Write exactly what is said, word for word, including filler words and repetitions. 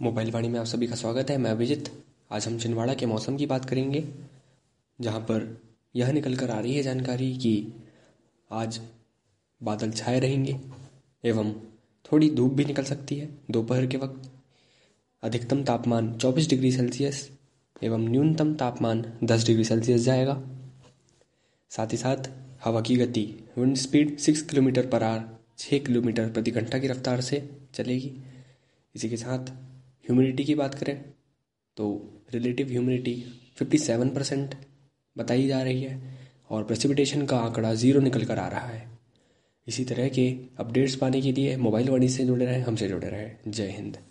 Mobile वाणी में आप सभी का स्वागत है। मैं अभिजीत। आज हम छिंदवाड़ा के मौसम की बात करेंगे, जहां पर यह निकल कर आ रही है जानकारी कि आज बादल छाए रहेंगे एवं थोड़ी धूप भी निकल सकती है दोपहर के वक्त। अधिकतम तापमान चौबीस डिग्री सेल्सियस एवं न्यूनतम तापमान दस डिग्री सेल्सियस जाएगा। साथ ही साथ हवा की गति विंड स्पीड छह किलोमीटर पर आवर छः किलोमीटर प्रति घंटा की रफ्तार से चलेगी। इसी के साथ ह्यूमिडिटी की बात करें तो रिलेटिव ह्यूमिडिटी सत्तावन परसेंट बताई जा रही है और प्रेसिपिटेशन का आंकड़ा ज़ीरो निकल कर आ रहा है। इसी तरह के अपडेट्स पाने के लिए मोबाइल वाणी से जुड़े रहें, हमसे जुड़े रहें। जय हिंद।